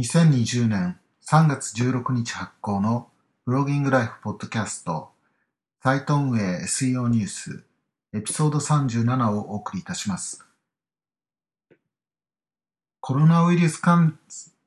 2020年3月16日発行のブロギングライフポッドキャストサイト運営 SEO ニュースエピソード37をお送りいたします。コロナウイルス感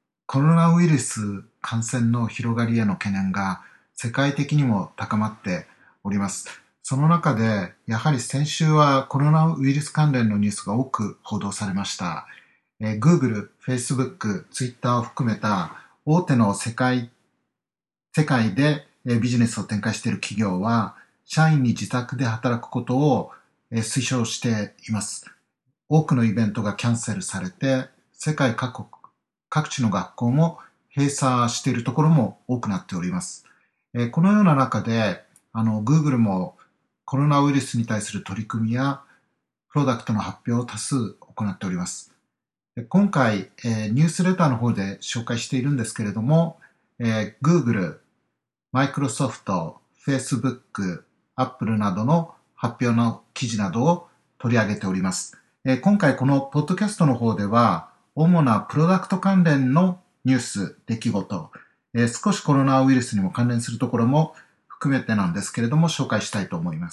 染の広がりへの懸念が世界的にも高まっております。その中でやはり先週はコロナウイルス関連のニュースが多く報道されました。Google、Facebook、Twitter を含めた大手の世界でビジネスを展開している企業は社員に自宅で働くことを推奨しています。多くのイベントがキャンセルされて世界各地の学校も閉鎖しているところも多くなっております。このような中でGoogle もコロナウイルスに対する取り組みやプロダクトの発表を多数行っております。今回、ニュースレターの方で紹介しているんですけれども、Google、Microsoft、Facebook、Apple などの発表の記事などを取り上げております。今回このポッドキャストの方では、主なプロダクト関連のニュース、出来事、少しコロナウイルスにも関連するところも含めてなんですけれども、紹介したいと思います。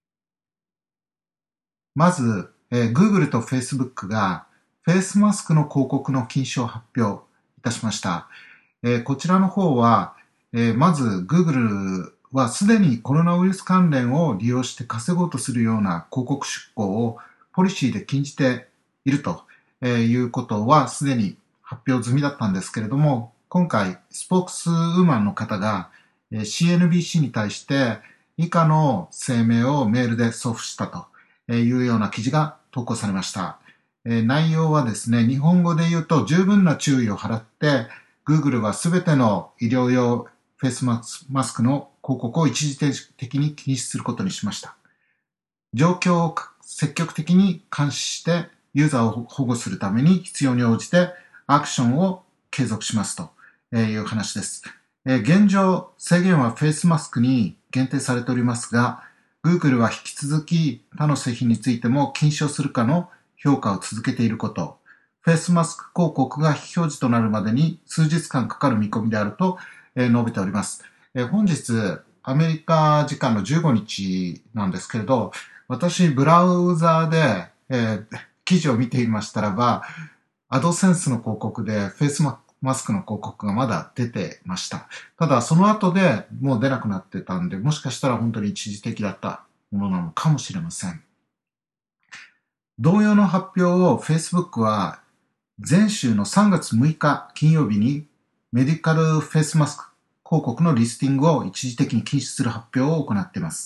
まず、Google と Facebook がフェイスマスクの広告の禁止を発表いたしました。こちらの方は、まず Google はすでにコロナウイルス関連を利用して稼ごうとするような広告出稿をポリシーで禁じているということはすでに発表済みだったんですけれども、今回スポークスウーマンの方が CNBC に対して以下の声明をメールで送付したというような記事が投稿されました。内容はですね、日本語で言うと十分な注意を払って Google はすべての医療用フェイスマスクの広告を一時的に禁止することにしました。状況を積極的に監視してユーザーを保護するために必要に応じてアクションを継続しますという話です。現状、制限はフェイスマスクに限定されておりますが、Google は引き続き他の製品についても禁止をするかの評価を続けていること、フェイスマスク広告が非表示となるまでに数日間かかる見込みであると述べております。本日、アメリカ時間の15日なんですけれど、私、ブラウザーで、記事を見ていましたらば、アドセンスの広告でフェイスマスクの広告がまだ出てました。ただ、その後でもう出なくなってたんで、もしかしたら本当に一時的だったものなのかもしれません。同様の発表を Facebook は前週の3月6日金曜日にメディカルフェイスマスク広告のリスティングを一時的に禁止する発表を行っています。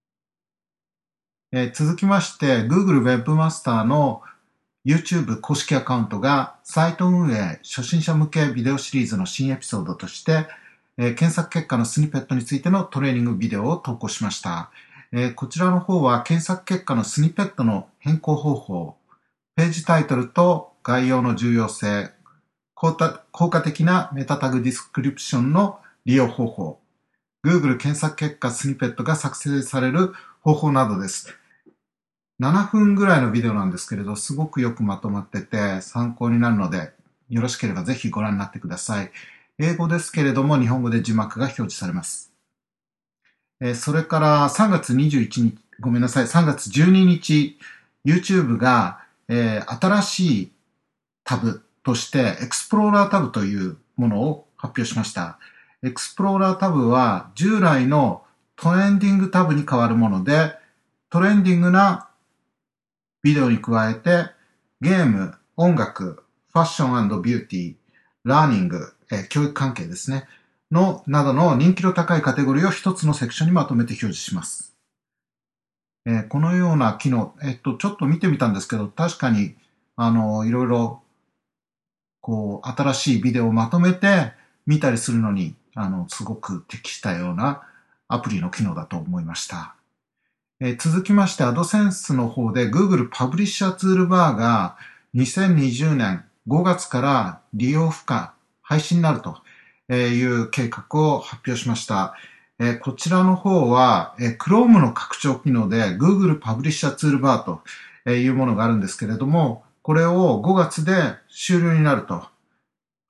続きまして Google Webmaster の YouTube 公式アカウントがサイト運営初心者向けビデオシリーズの新エピソードとして、検索結果のスニペットについてのトレーニングビデオを投稿しました。こちらの方は検索結果のスニペットの変更方法、ページタイトルと概要の重要性、効果的なメタタグディスクリプションの利用方法、Google 検索結果スニペットが作成される方法などです。7分ぐらいのビデオなんですけれど、すごくよくまとまってて参考になるので、よろしければぜひご覧になってください。英語ですけれども、日本語で字幕が表示されます。それから3月12日、YouTube が、新しいタブとして、エクスプローラータブというものを発表しました。エクスプローラータブは従来のトレンディングタブに変わるもので、トレンディングなビデオに加えて、ゲーム、音楽、ファッション&ビューティー、ラーニング、教育関係ですね。などの人気の高いカテゴリーを一つのセクションにまとめて表示します。このような機能、ちょっと見てみたんですけど、確かに、いろいろ、新しいビデオをまとめて見たりするのに、すごく適したようなアプリの機能だと思いました。続きまして、AdSense の方で Google パブリッシャーツールバーが2020年5月から利用不可、廃止になるという計画を発表しました。こちらの方は Chrome の拡張機能で Google パブリッシャーツールバーというものがあるんですけれども、これを5月で終了になると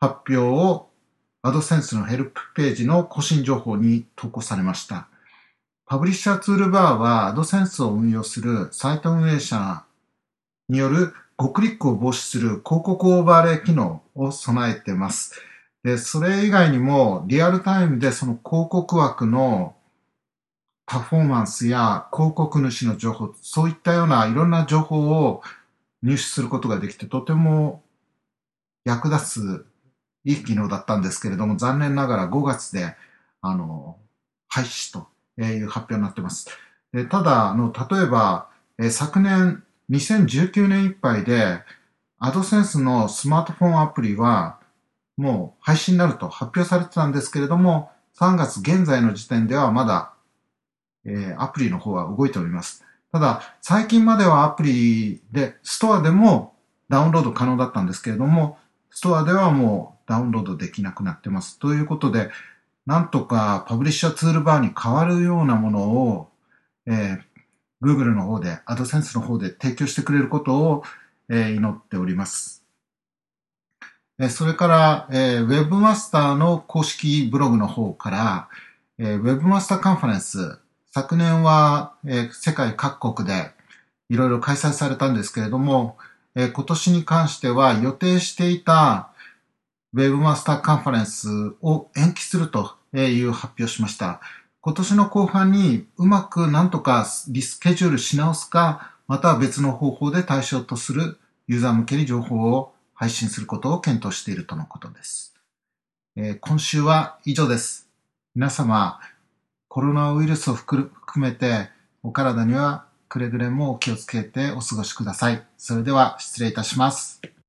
発表を AdSense のヘルプページの更新情報に投稿されました。パブリッシャーツールバーは AdSense を運用するサイト運営者による誤クリックを防止する広告オーバーレイ機能を備えています。で、それ以外にもリアルタイムでその広告枠のパフォーマンスや広告主の情報、そういったようないろんな情報を入手することができて、とても役立ついい機能だったんですけれども、残念ながら5月で、廃止という発表になっています。でただ、例えば、昨年2019年いっぱいで、AdSense のスマートフォンアプリは、もう廃止になると発表されてたんですけれども、3月現在の時点ではまだ、アプリの方は動いております。ただ、最近まではアプリで、ストアでもダウンロード可能だったんですけれども、ストアではもうダウンロードできなくなってます。ということで、なんとかパブリッシャーツールバーに変わるようなものを、Google の方で、AdSense の方で提供してくれることを、祈っております。それから、Webmaster の公式ブログの方から、Webmaster カンファレンス、昨年は、世界各国でいろいろ開催されたんですけれども、今年に関しては予定していた Webmaster カンファレンスを延期するという発表をしました。今年の後半にうまくなんとかリスケジュールし直すか、または別の方法で対象とするユーザー向けに情報を配信することを検討しているとのことです。今週は以上です。皆様、コロナウイルスを含めてお体にはくれぐれもお気をつけてお過ごしください。それでは失礼いたします。